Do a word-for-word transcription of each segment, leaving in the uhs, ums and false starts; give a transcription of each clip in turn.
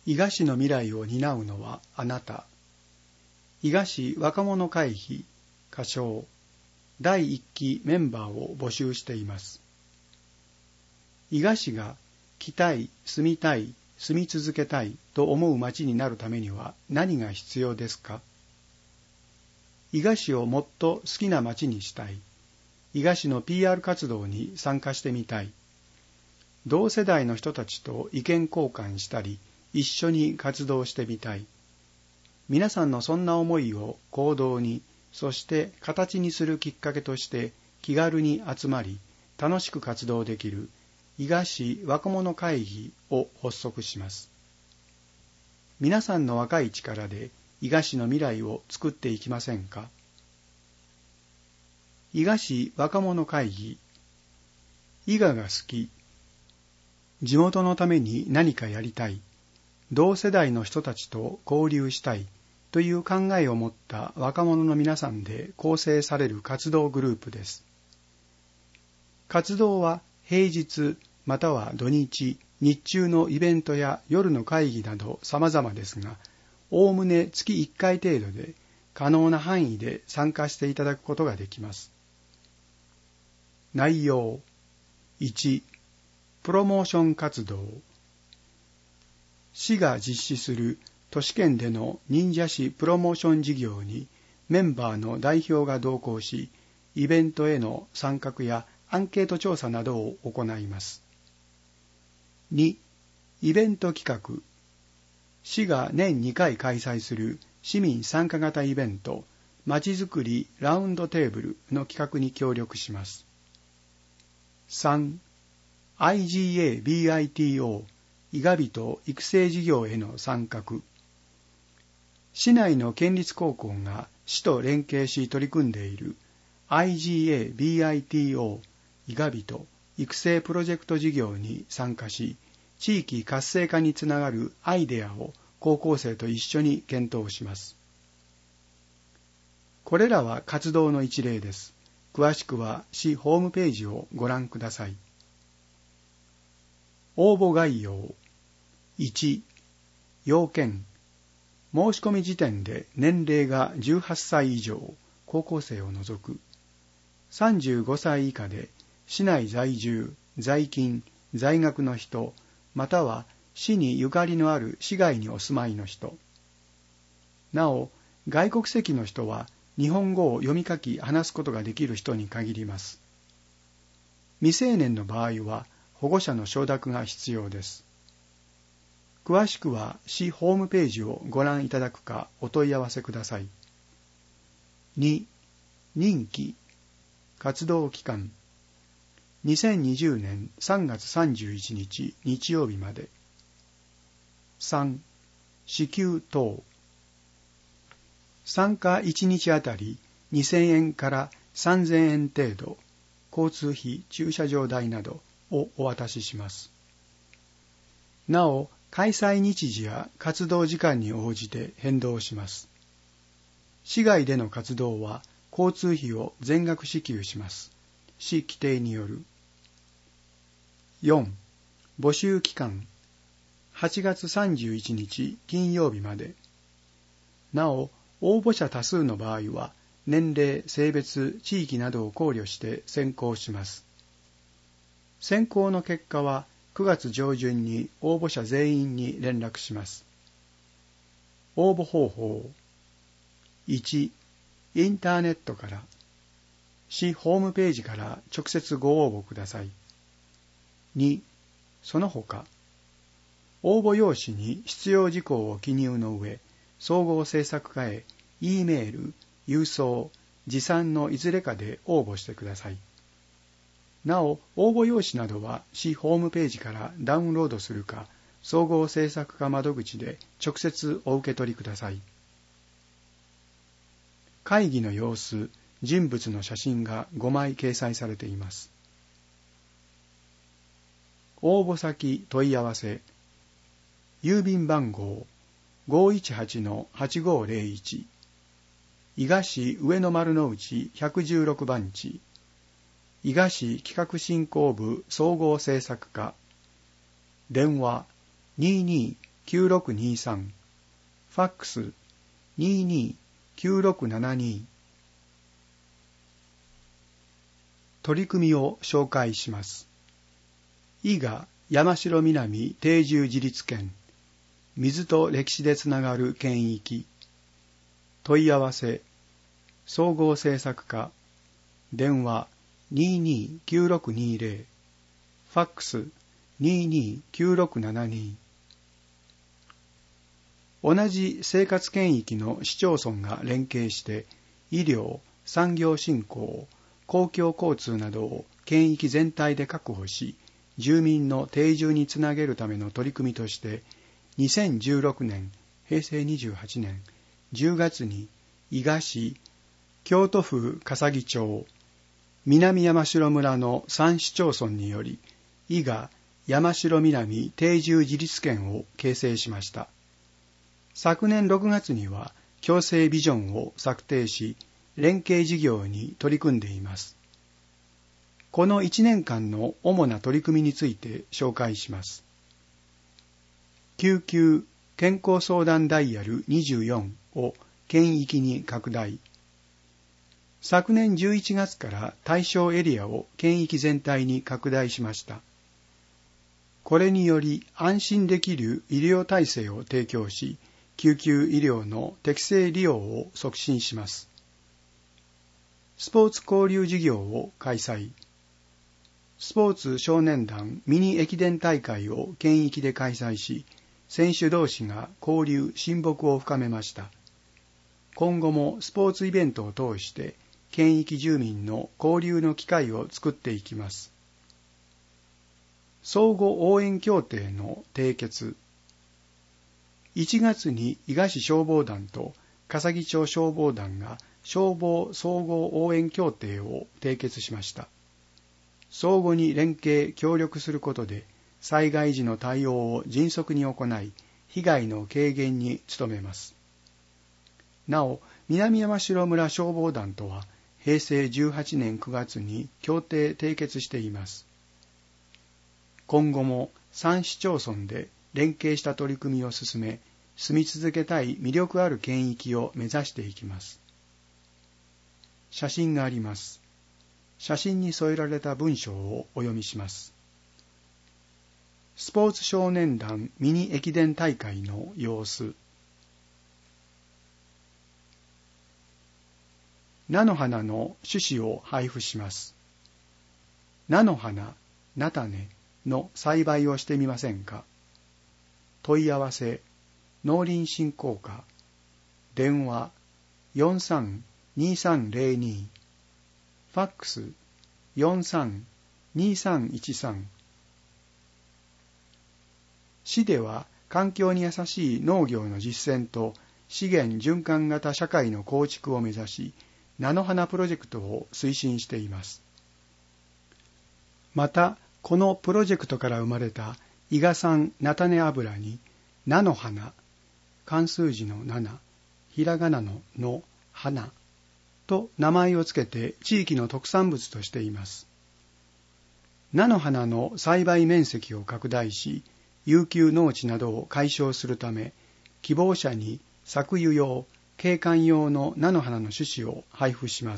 伊賀市の未来を担うのはあなた。伊賀市若者会議歌唱だいいっきメンバーを募集しています。伊賀市が来たい、住みたい、住み続けたいと思う町になるためには何が必要ですか？伊賀市をもっと好きな町にしたい。伊賀市の ピーアール 活動に参加してみたい。同世代の人たちと意見交換したり、一緒に活動してみたい。皆さんのそんな思いを行動に、そして形にするきっかけとして気軽に集まり、楽しく活動できる伊賀市若者会議を発足します。皆さんの若い力で伊賀市の未来を作っていきませんか？伊賀市若者会議。伊賀が好き。地元のために何かやりたい。同世代の人たちと交流したいという考えを持った若者の皆さんで構成される活動グループです。活動は平日または土日、日中のイベントや夜の会議など様々ですが、おおむね月いっかい程度で可能な範囲で参加していただくことができます。内容いち、プロモーション活動。市が実施する都市圏での忍者市プロモーション事業にメンバーの代表が同行し、イベントへの参画やアンケート調査などを行います。に、イベント企画。市が年にかい開催する市民参加型イベント、まちづくりラウンドテーブルの企画に協力します。さん、アイジーエービーアイティーオー 伊賀人育成事業への参画。市内の県立高校が市と連携し取り組んでいる アイジーエービーアイティーオー 伊賀人育成プロジェクト事業に参加し、地域活性化につながるアイデアを高校生と一緒に検討します。これらは活動の一例です。詳しくは市ホームページをご覧ください。応募概要。いち、要件。申し込み時点で年齢がじゅうはっさい以上、高校生を除く。さんじゅうごさい以下で市内在住、在勤、在学の人、または市にゆかりのある市外にお住まいの人。なお、外国籍の人は日本語を読み書き話すことができる人に限ります。未成年の場合は保護者の承諾が必要です。詳しくは市ホームページをご覧いただくかお問い合わせください。に、任期。活動期間。にせんにじゅうねんさんがつさんじゅういちにち日曜日まで。さん、支給等。参加いちにちあたりにせんえんからさんぜんえん程度、交通費、駐車場代などをお渡しします。なお、開催日時や活動時間に応じて変動します。市外での活動は交通費を全額支給します。市規定による。よん、募集期間。はちがつさんじゅういちにち金曜日まで。なお、応募者多数の場合は、年齢、性別、地域などを考慮して選考します。選考の結果は、くがつ上旬に応募者全員に連絡します。応募方法。いち、インターネットから。市ホームページから直接ご応募ください。に、その他。応募用紙に必要事項を記入の上、総合制作課へ E メール、郵送、持参のいずれかで応募してください。なお、応募用紙などは市ホームページからダウンロードするか、総合制作課窓口で直接お受け取りください。会議の様子、人物の写真がごまい掲載されています。応募先問い合わせ。郵便番号 ごーいちはちのはちごーぜろいち 伊賀市上野丸の内ひゃくじゅうろくばんち伊賀市企画振興部総合制作課電話 にーにーきゅうろくにさん、ファックス にーにーきゅうろくななに。取り組みを紹介します。伊賀山城南定住自立県、水と歴史でつながる県域。問い合わせ、総合政策課、電話 にーにーきゅうろくにーぜろ、ファックス にーにーきゅうろくななに。同じ生活圏域の市町村が連携して医療、産業振興、公共交通などを県域全体で確保し、住民の定住につなげるための取り組みとして、にせんじゅうろくねん、へいせいにじゅうはちねんじゅうがつに伊賀市、京都府笠置町、南山城村のさん市町村により、伊賀山城南定住自立県を形成しました。昨年ろくがつには共生ビジョンを策定し、連携事業に取り組んでいます。このいちねんかんの主な取り組みについて紹介します。救急健康相談ダイヤルにじゅうよんを県域に拡大。昨年じゅういちがつから対象エリアを県域全体に拡大しました。これにより安心できる医療体制を提供し、救急医療の適正利用を促進します。スポーツ交流事業を開催。スポーツ少年団ミニ駅伝大会を県域で開催し、選手同士が交流・親睦を深めました。今後もスポーツイベントを通して、県域住民の交流の機会を作っていきます。相互応援協定の締結。いちがつに伊賀市消防団と笠置町消防団が消防総合応援協定を締結しました。相互に連携・協力することで、災害時の対応を迅速に行い、被害の軽減に努めます。なお、南山城村消防団とは、へいせいじゅうはちねんくがつに協定締結しています。今後もさん市町村で連携した取り組みを進め、住み続けたい魅力ある県域を目指していきます。写真があります。写真に添えられた文章をお読みします。スポーツ少年団ミニ駅伝大会の様子。菜の花の種子を配布します。菜の花、菜種の栽培をしてみませんか。問い合わせ、農林振興課、電話 よんさんにさんぜろに、ファックス よんさんにさんいちさん。市では環境に優しい農業の実践と資源循環型社会の構築を目指し、菜の花プロジェクトを推進しています。また、このプロジェクトから生まれた伊賀産菜種油に菜の花、漢数字のなな、ひらがなのの花と名前をつけて地域の特産物としています。菜の花の栽培面積を拡大し、遊休農地などを解消するため、希望者に搾油用、景観用の菜の花の種子を配布します。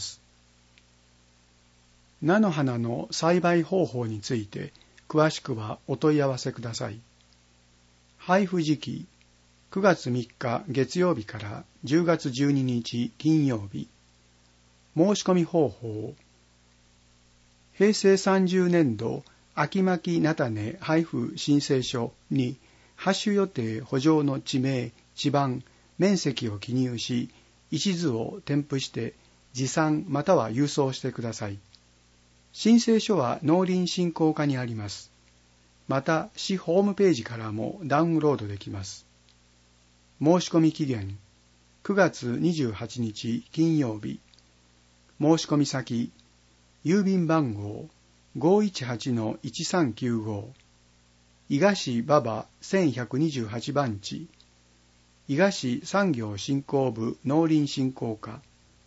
菜の花の栽培方法について、詳しくはお問い合わせください。配布時期、くがつみっか月曜日からじゅうがつじゅうににち金曜日。申し込み方法、へいせいさんじゅうねんど秋巻菜種配布申請書にハッシュ予定補助の地名、地番、面積を記入し、一図を添付して持参または郵送してください。申請書は農林振興課にあります。また、市ホームページからもダウンロードできます。申し込み期限、くがつにじゅうはちにち金曜日。申し込み先、郵便番号 ごーいちはちのいちさんきゅうご、伊賀市馬場せんひゃくにじゅうはちばんち、伊賀市産業振興部農林振興課、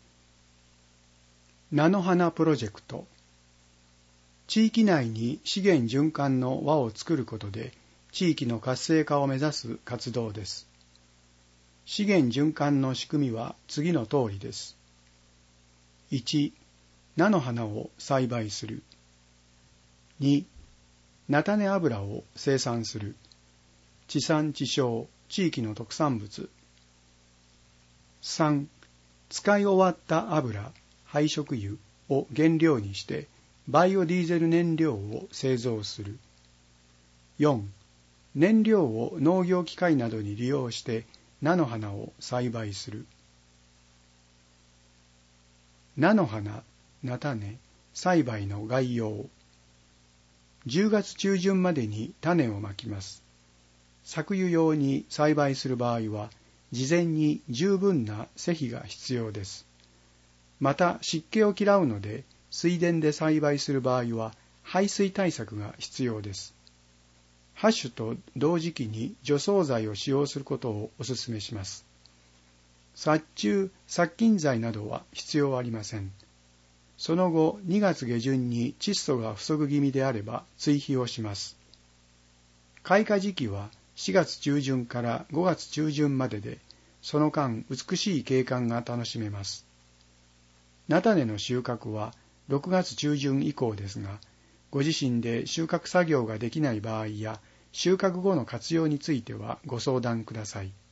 菜の花プロジェクト。地域内に資源循環の輪を作ることで、 地域の活性化を目指す活動です。資源循環の仕組みは次の通りです。いち. 菜の花を栽培する。に. 菜種油を生産する。地産地消、地域の特産物。さん. 使い終わった油、廃食油を原料にしてバイオディーゼル燃料を製造する。よん. 燃料を農業機械などに利用して菜の花を栽培する。菜の花、菜種、栽培の概要。じゅうがつ中旬までに種をまきます。搾油用に栽培する場合は、事前に十分な施肥が必要です。また湿気を嫌うので、水田で栽培する場合は、排水対策が必要です。ハッシュと同時期に除草剤を使用することをお勧めします。殺虫、殺菌剤などは必要ありません。その後、にがつ下旬に窒素が不足気味であれば追肥をします。開花時期はしがつ中旬からごがつ中旬までで、その間美しい景観が楽しめます。菜種の収穫はろくがつ中旬以降ですが、ご自身で収穫作業ができない場合や、収穫後の活用についてはご相談ください。